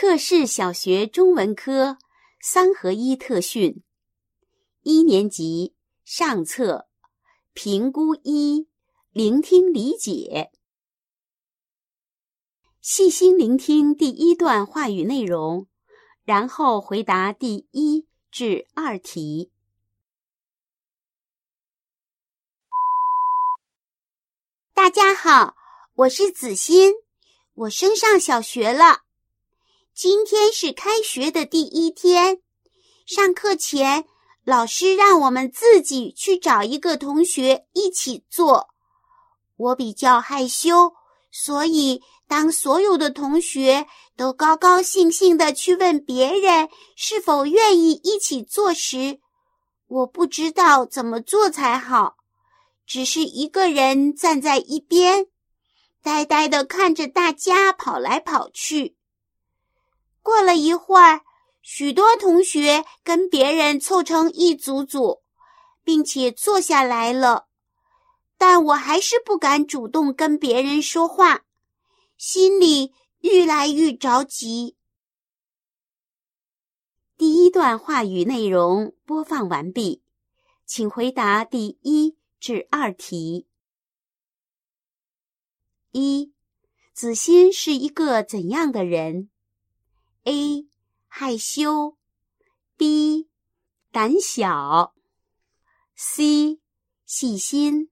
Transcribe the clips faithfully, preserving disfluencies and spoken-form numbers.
克氏小学中文科三合一特训，一年级上册，评估一，聆听理解。细心聆听第一段话语内容，然后回答第一至二题。 大家好，我是子欣，我升上小学了。今天是开学的第一天，上课前，老师让我们自己去找一个同学一起做。我比较害羞，所以当所有的同学都高高兴兴地去问别人是否愿意一起做时，我不知道怎么做才好，只是一个人站在一边，呆呆地看着大家跑来跑去。过了一会儿，许多同学跟别人凑成一组组，并且坐下来了。但我还是不敢主动跟别人说话，心里愈来愈着急。 第一段话语内容播放完毕，请回答第一至二题。一，子欣是一个怎样的人？ A. 害羞 B. 胆小 C. 细心。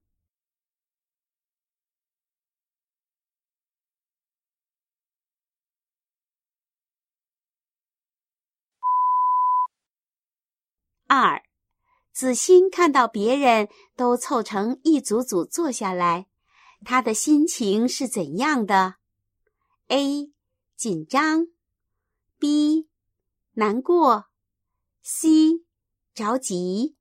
二，子欣看到别人都凑成一组组坐下来，他的心情是怎样的？ A. 紧张 B. 难过 C. 着急。